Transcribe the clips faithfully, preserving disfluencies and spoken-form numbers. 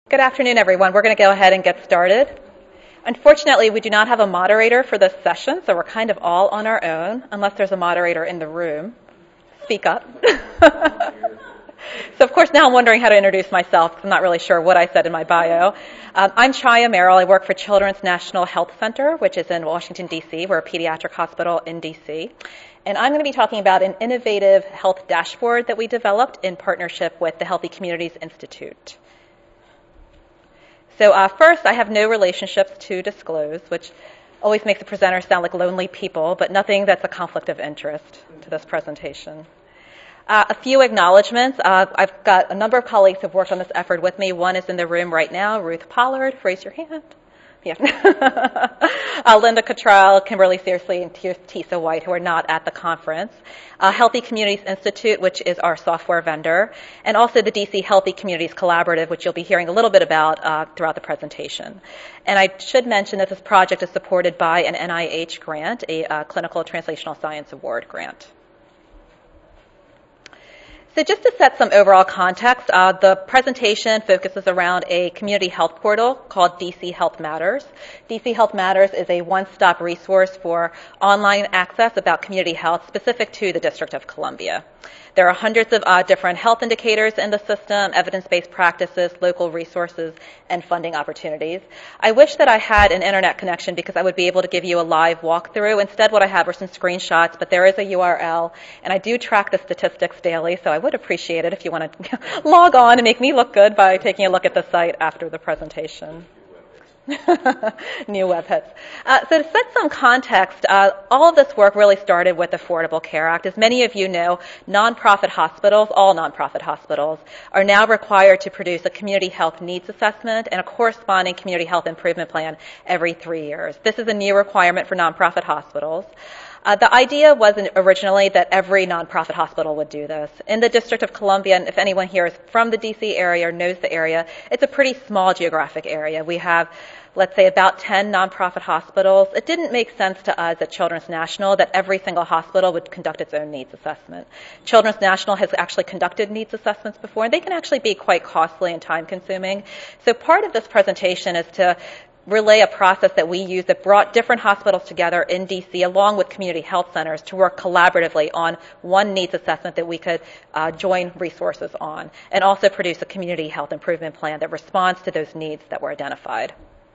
Good afternoon, everyone. We're going to go ahead and get started. Unfortunately, we do not have a moderator for this session, so we're kind of all on our own, unless there's a moderator in the room. Speak up. So, of course, now I'm wondering how to introduce myself, because I'm not really sure what I said in my bio. Um, I'm Chaya Merrill. I work for Children's National Health Center, which is in Washington, D C. We're a pediatric hospital in D C. And I'm going to be talking about an innovative health dashboard that we developed in partnership with the Healthy Communities Institute. So uh, first, I have no relationships to disclose, which always makes the presenters sound like lonely people, but nothing that's a conflict of interest to this presentation. Uh, a few acknowledgments. Uh, I've got a number of colleagues who have worked on this effort with me. One is in the room right now, Ruth Pollard. Raise your hand. Yeah. uh, Linda Cottrell, Kimberly Searsley, and Tisa White, who are not at the conference. Uh, Healthy Communities Institute, which is our software vendor, and also the D C Healthy Communities Collaborative, which you'll be hearing a little bit about uh, throughout the presentation. And I should mention that this project is supported by an N I H grant, a uh, Clinical Translational Science Award grant. So just to set some overall context, uh, the presentation focuses around a community health portal called D C Health Matters. D C Health Matters is a one-stop resource for online access about community health specific to the District of Columbia. There are hundreds of uh, different health indicators in the system, evidence-based practices, local resources, and funding opportunities. I wish that I had an internet connection because I would be able to give you a live walkthrough. Instead, what I have are some screenshots, but there is a U R L, and I do track the statistics daily, so I would appreciate it if you want to log on and make me look good by taking a look at the site after the presentation. New web hits. Uh, so to set some context, uh, all of this work really started with the Affordable Care Act. As many of you know, nonprofit hospitals, all nonprofit hospitals, are now required to produce a community health needs assessment and a corresponding community health improvement plan every three years. This is a new requirement for nonprofit hospitals. Uh, the idea wasn't originally that every nonprofit hospital would do this. In the District of Columbia, and if anyone here is from the D C area or knows the area, it's a pretty small geographic area. We have, let's say, about ten nonprofit hospitals. It didn't make sense to us at Children's National that every single hospital would conduct its own needs assessment. Children's National has actually conducted needs assessments before, and they can actually be quite costly and time-consuming. So part of this presentation is to relay a process that we use that brought different hospitals together in D C along with community health centers to work collaboratively on one needs assessment that we could uh, join resources on, and also produce a community health improvement plan that responds to those needs that were identified.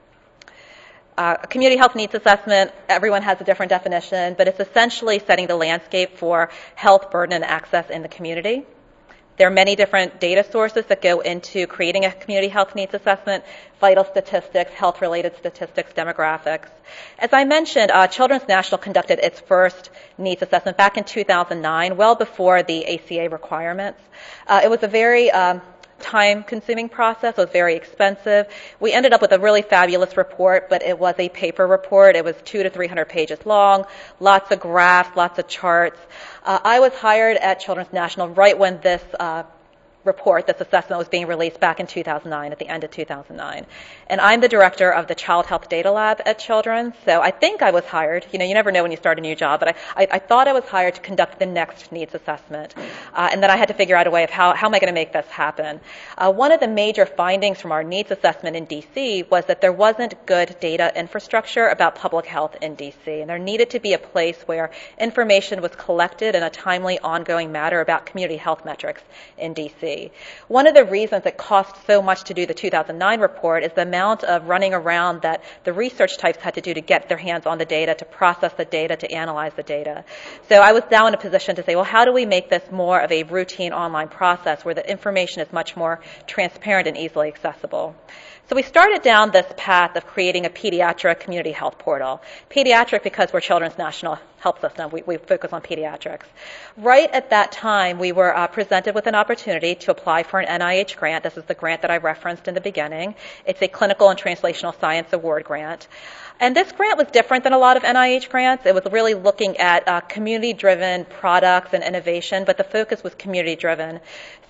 Uh, a community health needs assessment, everyone has a different definition, but it's essentially setting the landscape for health burden and access in the community. There are many different data sources that go into creating a community health needs assessment: vital statistics, health-related statistics, demographics. As I mentioned, uh, Children's National conducted its first needs assessment back in two thousand nine, well before the A C A requirements. Uh, it was a very um, time-consuming process. It was very expensive. We ended up with a really fabulous report, but it was a paper report. It was two to three hundred pages long, lots of graphs, lots of charts. Uh, I was hired at Children's National right when this uh, report, this assessment, was being released back in two thousand nine, at the end of two thousand nine. And I'm the director of the Child Health Data Lab at Children's, so I think I was hired. You know, you never know when you start a new job, but I, I, I thought I was hired to conduct the next needs assessment. Uh, and then I had to figure out a way of how, how am I going to make this happen. Uh, one of the major findings from our needs assessment in D C was that there wasn't good data infrastructure about public health in D C, and there needed to be a place where information was collected in a timely, ongoing manner about community health metrics in D C. One of the reasons it cost so much to do the two thousand nine report is the amount of running around that the research types had to do to get their hands on the data, to process the data, to analyze the data. So I was now in a position to say, well, how do we make this more of a routine online process where the information is much more transparent and easily accessible? So we started down this path of creating a pediatric community health portal. Pediatric because we're Children's National Health System. We, we focus on pediatrics. Right at that time, we were uh, presented with an opportunity to apply for an N I H grant. This is the grant that I referenced in the beginning. It's a Clinical and Translational Science Award grant. And this grant was different than a lot of N I H grants. It was really looking at uh, community-driven products and innovation, but the focus was community-driven.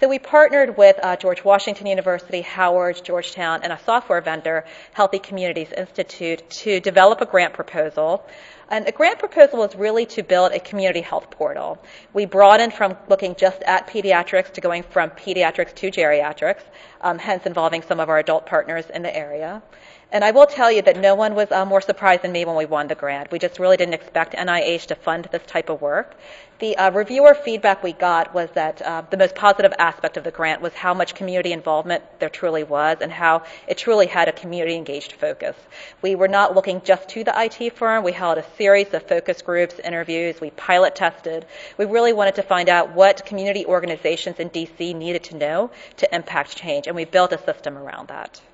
So we partnered with uh, George Washington University, Howard, Georgetown, and a software vendor, Healthy Communities Institute, to develop a grant proposal. And the grant proposal was really to build a community health portal. We broadened from looking just at pediatrics to going from pediatrics to geriatrics, um, hence involving some of our adult partners in the area. And I will tell you that no one was uh, more surprised than me when we won the grant. We just really didn't expect N I H to fund this type of work. The uh, reviewer feedback we got was that uh, the most positive aspect of the grant was how much community involvement there truly was and how it truly had a community-engaged focus. We were not looking just to the I T firm. We held a series of focus groups, interviews. We pilot tested. We really wanted to find out what community organizations in D C needed to know to impact change, and we built a system around that.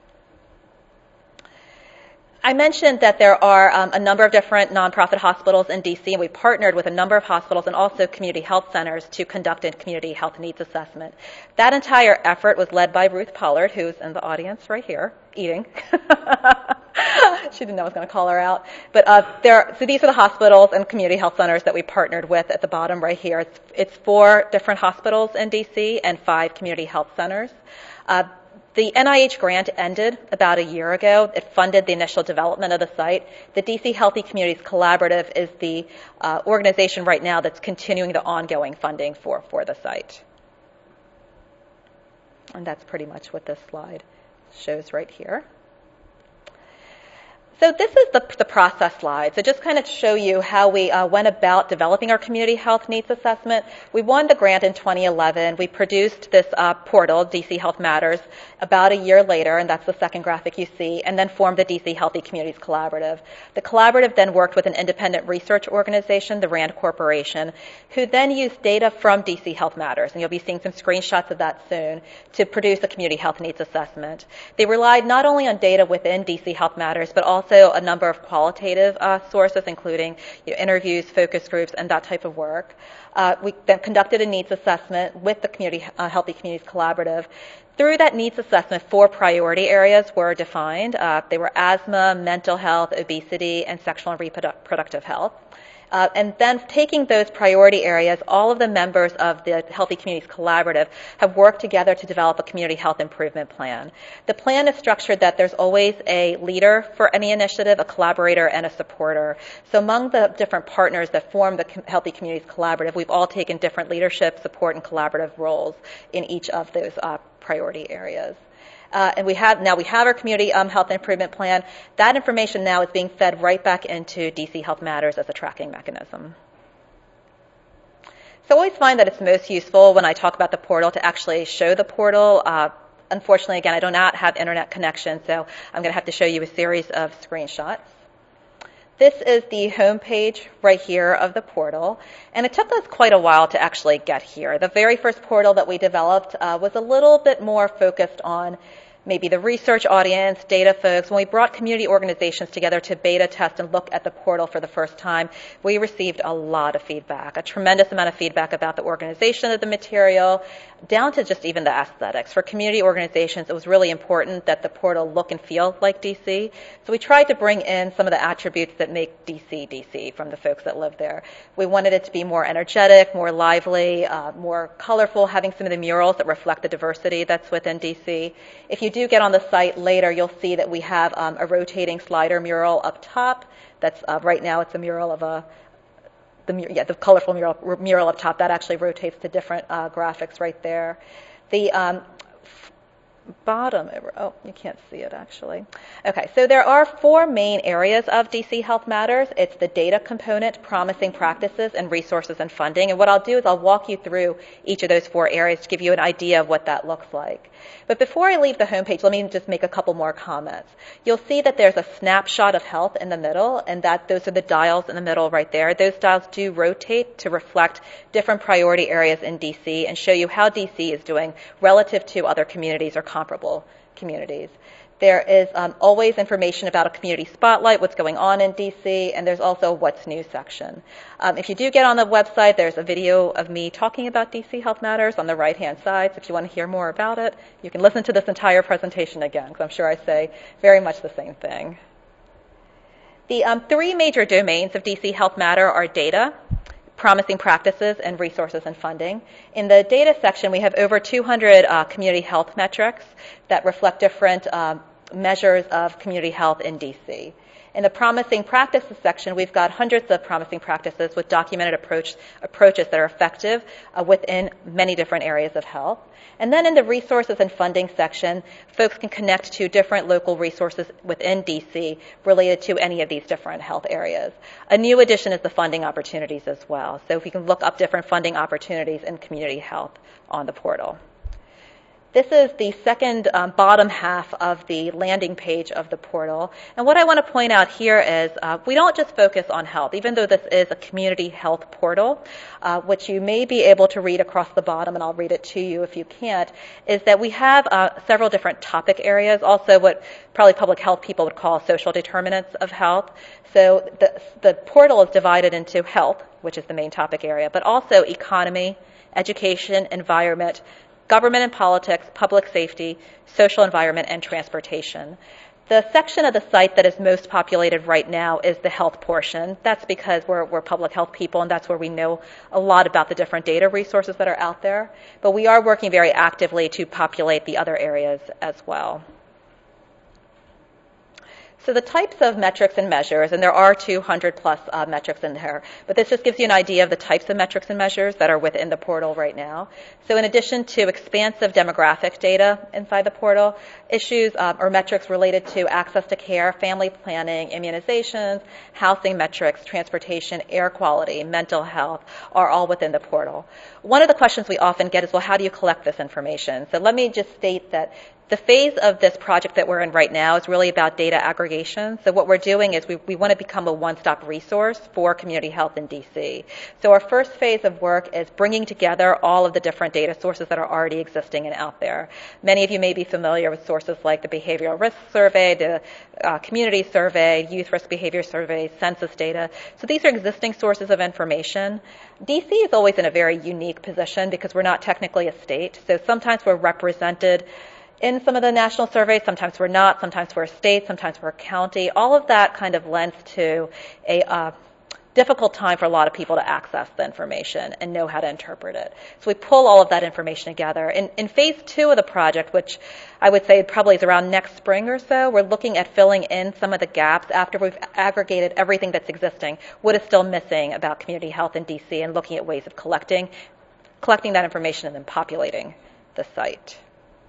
I mentioned that there are um, a number of different nonprofit hospitals in D C, and we partnered with a number of hospitals and also community health centers to conduct a community health needs assessment. That entire effort was led by Ruth Pollard, who's in the audience right here, eating. She didn't know I was going to call her out. But uh, there, so these are the hospitals and community health centers that we partnered with at the bottom right here. It's, it's four different hospitals in D C and five community health centers. Uh, The N I H grant ended about a year ago. It funded the initial development of the site. The D C Healthy Communities Collaborative is the uh, organization right now that's continuing the ongoing funding for, for the site. And that's pretty much what this slide shows right here. So this is the, the process slide. So just kind of show you how we uh, went about developing our community health needs assessment. We won the grant in twenty eleven. We produced this uh, portal, D C Health Matters, about a year later, and that's the second graphic you see, and then formed the D C Healthy Communities Collaborative. The collaborative then worked with an independent research organization, the RAND Corporation, who then used data from D C Health Matters, and you'll be seeing some screenshots of that soon, to produce a community health needs assessment. They relied not only on data within D C Health Matters, but also Also, a number of qualitative uh, sources, including you know, interviews, focus groups, and that type of work. Uh, we then conducted a needs assessment with the community, uh, Healthy Communities Collaborative. Through that needs assessment, four priority areas were defined. Uh, they were asthma, mental health, obesity, and sexual and reproductive health. Uh, and then taking those priority areas, all of the members of the Healthy Communities Collaborative have worked together to develop a community health improvement plan. The plan is structured that there's always a leader for any initiative, a collaborator, and a supporter. So among the different partners that form the Healthy Communities Collaborative, we've all taken different leadership, support, and collaborative roles in each of those uh, priority areas. Uh, and we have now we have our community um, health improvement plan. That information now is being fed right back into D C Health Matters as a tracking mechanism. So I always find that it's most useful when I talk about the portal to actually show the portal. Uh, unfortunately, again, I do not have internet connection, so I'm going to have to show you a series of screenshots. This is the home page right here of the portal, and it took us quite a while to actually get here. The very first portal that we developed uh, was a little bit more focused on maybe the research audience, data folks. When we brought community organizations together to beta test and look at the portal for the first time, we received a lot of feedback, a tremendous amount of feedback about the organization of the material, down to just even the aesthetics. For community organizations, it was really important that the portal look and feel like D C. So we tried to bring in some of the attributes that make D C D C from the folks that live there. We wanted it to be more energetic, more lively, uh, more colorful, having some of the murals that reflect the diversity that's within D C. If you do get on the site later, you'll see that we have um, a rotating slider mural up top. That's uh, right now it's a mural of a The, yeah, the colorful mural, mural up top, that actually rotates to different uh, graphics right there. The um, bottom, oh, you can't see it actually. Okay, so there are four main areas of D C Health Matters. It's the data component, promising practices, and resources and funding. And what I'll do is I'll walk you through each of those four areas to give you an idea of what that looks like. But before I leave the homepage, let me just make a couple more comments. You'll see that there's a snapshot of health in the middle, and that those are the dials in the middle right there. Those dials do rotate to reflect different priority areas in D C and show you how D C is doing relative to other communities or comparable communities. There is um, always information about a community spotlight, what's going on in D C, and there's also a what's new section. Um, if you do get on the website, there's a video of me talking about D C Health Matters on the right-hand side. So if you want to hear more about it, you can listen to this entire presentation again, because I'm sure I say very much the same thing. The um, three major domains of D C Health Matter are data, promising practices and resources and funding. In the data section, we have over two hundred uh, community health metrics that reflect different um, measures of community health in D C. In the promising practices section, we've got hundreds of promising practices with documented approach, approaches that are effective uh, within many different areas of health. And then in the resources and funding section, folks can connect to different local resources within D C related to any of these different health areas. A new addition is the funding opportunities as well. So if you can look up different funding opportunities in community health on the portal. This is the second um, bottom half of the landing page of the portal. And what I want to point out here is uh, we don't just focus on health, even though this is a community health portal, uh, which you may be able to read across the bottom, and I'll read it to you if you can't, is that we have uh, several different topic areas, also what probably public health people would call social determinants of health. So the, the portal is divided into health, which is the main topic area, but also economy, education, environment, government and politics, public safety, social environment, and transportation. The section of the site that is most populated right now is the health portion. That's because we're, we're public health people, and that's where we know a lot about the different data resources that are out there. But we are working very actively to populate the other areas as well. So the types of metrics and measures, and there are two hundred plus uh, metrics in there, but this just gives you an idea of the types of metrics and measures that are within the portal right now. So in addition to expansive demographic data inside the portal, issues uh, or metrics related to access to care, family planning, immunizations, housing metrics, transportation, air quality, mental health are all within the portal. One of the questions we often get is, well, how do you collect this information? So let me just state that the phase of this project that we're in right now is really about data aggregation. So what we're doing is we, we want to become a one-stop resource for community health in D C. So our first phase of work is bringing together all of the different data sources that are already existing and out there. Many of you may be familiar with sources like the Behavioral Risk Survey, the uh, Community Survey, Youth Risk Behavior Survey, census data. So these are existing sources of information. D C is always in a very unique position because we're not technically a state. So sometimes we're represented in some of the national surveys, sometimes we're not, sometimes we're a state, sometimes we're a county. All of that kind of lends to a uh, difficult time for a lot of people to access the information and know how to interpret it. So we pull all of that information together. In, in phase two of the project, which I would say probably is around next spring or so, we're looking at filling in some of the gaps after we've aggregated everything that's existing, what is still missing about community health in D C, and looking at ways of collecting, collecting that information and then populating the site.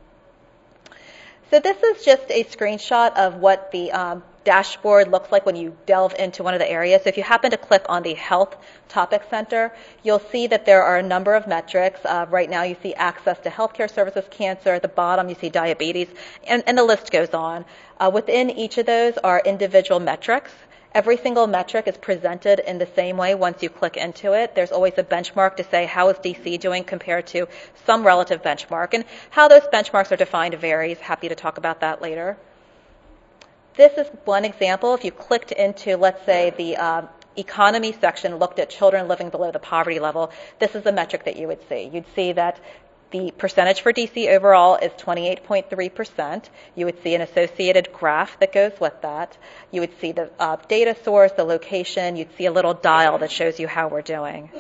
So this is just a screenshot of what the um, dashboard looks like when you delve into one of the areas. So if you happen to click on the Health Topic Center, you'll see that there are a number of metrics. Uh, right now you see access to healthcare services, cancer. At the bottom you see diabetes, and, and the list goes on. Uh, within each of those are individual metrics. Every single metric is presented in the same way once you click into it. There's always a benchmark to say how is D C doing compared to some relative benchmark. And how those benchmarks are defined varies. Happy to talk about that later. This is one example. If you clicked into, let's say, the uh, economy section, looked at children living below the poverty level, this is the metric that you would see. You'd see that the percentage for D C overall is twenty-eight point three percent. You would see an associated graph that goes with that. You would see the uh, data source, the location. You'd see a little dial that shows you how we're doing.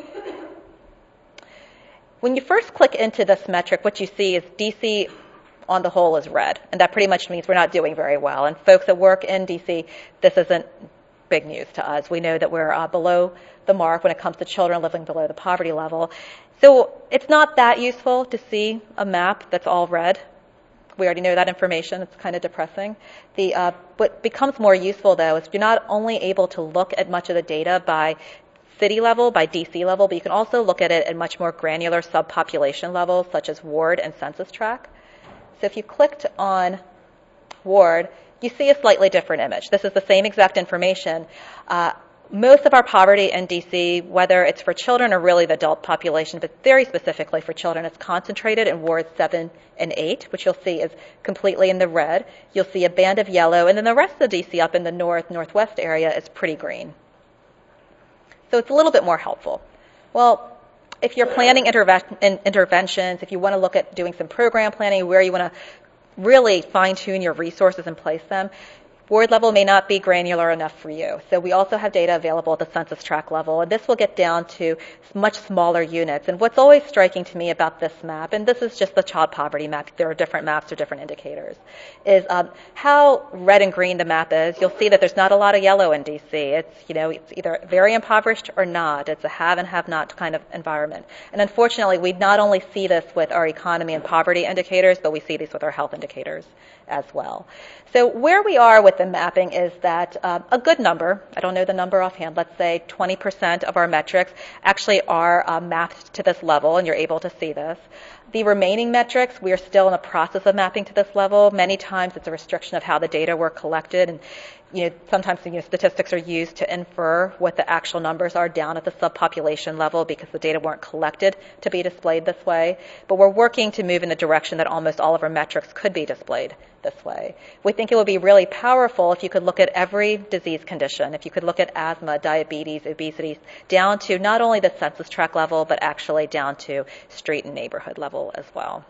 When you first click into this metric, what you see is D C on the whole is red, and that pretty much means we're not doing very well. And folks that work in D C, this isn't big news to us. We know that we're uh, below the mark when it comes to children living below the poverty level. So it's not that useful to see a map that's all red. We already know that information. It's kind of depressing. The, uh, what becomes more useful, though, is you're not only able to look at much of the data by city level, by D C level, but you can also look at it at much more granular subpopulation levels, such as ward and census tract. So if you clicked on ward, you see a slightly different image. This is the same exact information. Uh, Most of our poverty in D C, whether it's for children or really the adult population, but very specifically for children, it's concentrated in wards seven and eight, which you'll see is completely in the red. You'll see a band of yellow, and then the rest of D C up in the north, northwest area is pretty green. So it's a little bit more helpful. Well, if you're planning interve- interventions, if you want to look at doing some program planning, where you want to really fine-tune your resources and place them, ward level may not be granular enough for you. So we also have data available at the census tract level, and this will get down to much smaller units. And what's always striking to me about this map, and this is just the child poverty map, there are different maps or different indicators, is um, how red and green the map is. You'll see that there's not a lot of yellow in D C. It's, you know, it's either very impoverished or not. It's a have and have not kind of environment. And unfortunately, we not only see this with our economy and poverty indicators, but we see these with our health indicators as well. So where we are with the mapping is that um, a good number, I don't know the number offhand, let's say twenty percent of our metrics actually are uh, mapped to this level, and you're able to see this. The remaining metrics, we are still in the process of mapping to this level. Many times it's a restriction of how the data were collected, and you know, sometimes you know, statistics are used to infer what the actual numbers are down at the subpopulation level because the data weren't collected to be displayed this way. But we're working to move in the direction that almost all of our metrics could be displayed this way. We think it would be really powerful if you could look at every disease condition, if you could look at asthma, diabetes, obesity, down to not only the census tract level, but actually down to street and neighborhood level as well.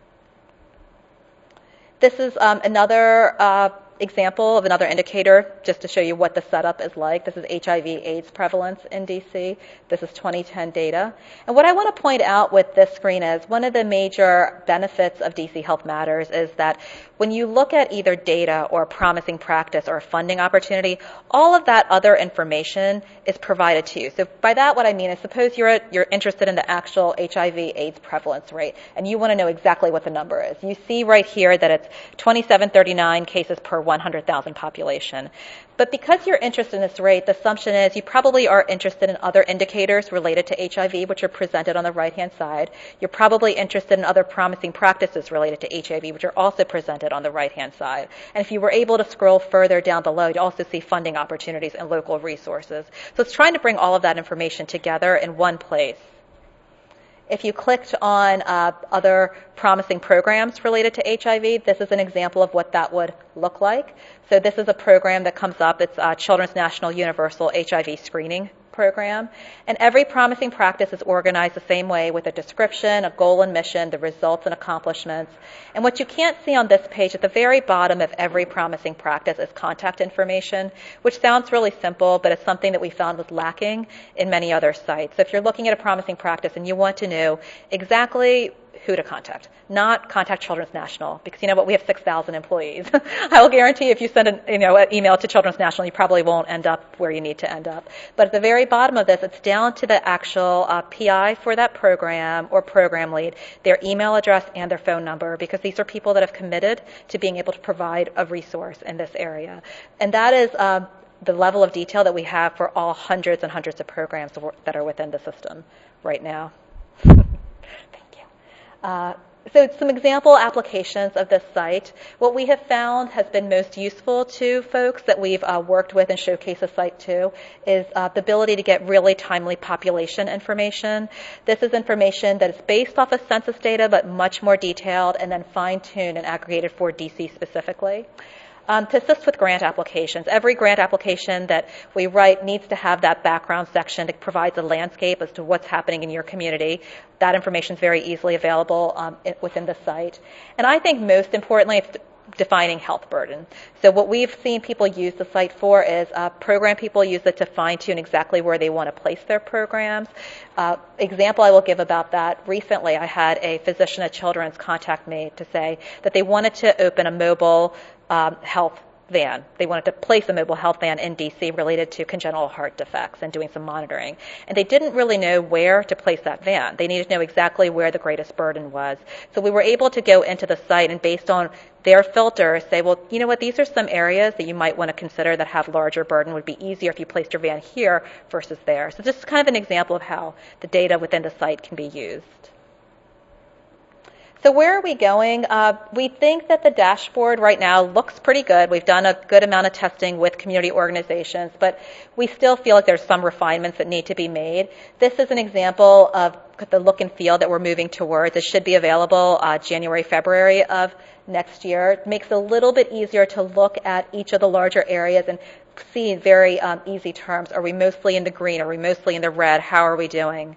This is um, another uh, example of another indicator, just to show you what the setup is like. This is H I V AIDS prevalence in D C. This is twenty ten data. And what I want to point out with this screen is one of the major benefits of D C Health Matters is that when you look at either data or promising practice or a funding opportunity, all of that other information is provided to you. So by that, what I mean is suppose you're, a, you're interested in the actual H I V AIDS prevalence rate, and you want to know exactly what the number is. You see right here that it's twenty-seven thirty-nine cases per one hundred thousand population. But because you're interested in this rate, the assumption is you probably are interested in other indicators related to H I V, which are presented on the right-hand side. You're probably interested in other promising practices related to H I V, which are also presented on the right-hand side. And if you were able to scroll further down below, you also see funding opportunities and local resources. So it's trying to bring all of that information together in one place. If you clicked on uh, other promising programs related to H I V, this is an example of what that would look like. So this is a program that comes up. It's uh, Children's National Universal H I V Screening Program. And every promising practice is organized the same way with a description, a goal and mission, the results and accomplishments. And what you can't see on this page, at the very bottom of every promising practice is contact information, which sounds really simple, but it's something that we found was lacking in many other sites. So if you're looking at a promising practice and you want to know exactly who to contact, not contact Children's National, because you know what, we have six thousand employees. I will guarantee if you send an, you know, an email to Children's National, you probably won't end up where you need to end up. But at the very bottom of this, it's down to the actual uh, P I for that program or program lead, their email address and their phone number, because these are people that have committed to being able to provide a resource in this area. And that is uh, the level of detail that we have for all hundreds and hundreds of programs that are within the system right now. Uh, so some example applications of this site. What we have found has been most useful to folks that we've uh, worked with and showcase the site to is uh, the ability to get really timely population information. This is information that is based off of census data, but much more detailed and then fine-tuned and aggregated for D C specifically. Um, to assist with grant applications. Every grant application that we write needs to have that background section that provides a landscape as to what's happening in your community. That information is very easily available um, within the site. And I think most importantly, it's defining health burden. So what we've seen people use the site for is uh, program people use it to fine-tune exactly where they want to place their programs. Uh, example I will give about that, recently I had a physician at Children's contact me to say that they wanted to open a mobile um, health van. They wanted to place a mobile health van in D C related to congenital heart defects and doing some monitoring. And they didn't really know where to place that van. They needed to know exactly where the greatest burden was. So we were able to go into the site and based on their filter say, well, you know what, these are some areas that you might want to consider that have larger burden. It would be easier if you placed your van here versus there. So this is kind of an example of how the data within the site can be used. So where are we going? Uh, we think that the dashboard right now looks pretty good. We've done a good amount of testing with community organizations, but we still feel like there's some refinements that need to be made. This is an example of the look and feel that we're moving towards. It should be available uh, January, February of next year. It makes it a little bit easier to look at each of the larger areas and see in very um, easy terms. Are we mostly in the green? Are we mostly in the red? How are we doing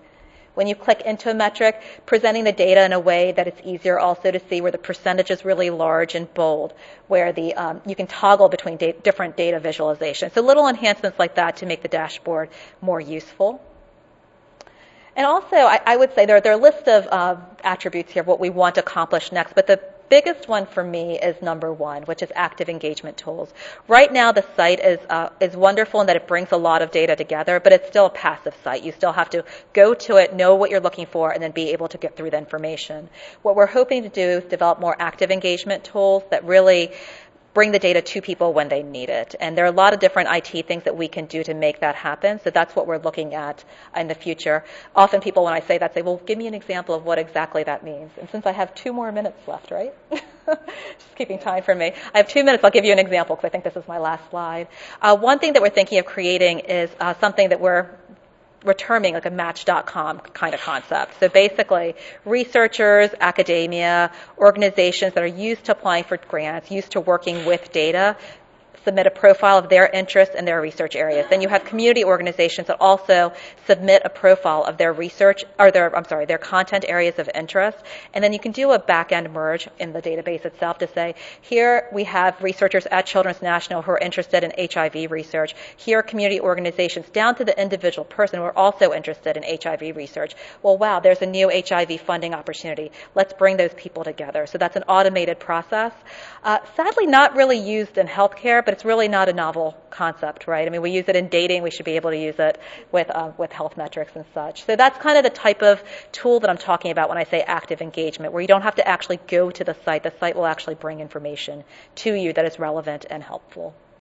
When you click into a metric, presenting the data in a way that it's easier also to see where the percentage is really large and bold, where the um, you can toggle between da- different data visualizations. So little enhancements like that to make the dashboard more useful. And also, I, I would say there, there are a list of uh, attributes here of what we want to accomplish next, but the biggest one for me is number one, which is active engagement tools. Right now, the site is uh, is wonderful in that it brings a lot of data together, but it's still a passive site. You still have to go to it, know what you're looking for, and then be able to get through the information. What we're hoping to do is develop more active engagement tools that really bring the data to people when they need it. And there are a lot of different I T things that we can do to make that happen. So that's what we're looking at in the future. Often people, when I say that, say, well, give me an example of what exactly that means. And since I have two more minutes left, right? Just keeping time for me. I have two minutes. I'll give you an example because I think this is my last slide. Uh, one thing that we're thinking of creating is uh, something that we're we're terming like a match dot com kind of concept. So basically, researchers, academia, organizations that are used to applying for grants, used to working with data, submit a profile of their interests and their research areas. Then you have community organizations that also submit a profile of their research, or their, I'm sorry, their content areas of interest. And then you can do a back-end merge in the database itself to say, here we have researchers at Children's National who are interested in H I V research. Here are community organizations down to the individual person who are also interested in H I V research. Well, wow, there's a new H I V funding opportunity. Let's bring those people together. So that's an automated process. Uh, sadly, not really used in healthcare, but it's really not a novel concept, right? I mean, we use it in dating. We should be able to use it with uh, with health metrics and such. So that's kind of the type of tool that I'm talking about when I say active engagement, where you don't have to actually go to the site. The site will actually bring information to you that is relevant and helpful.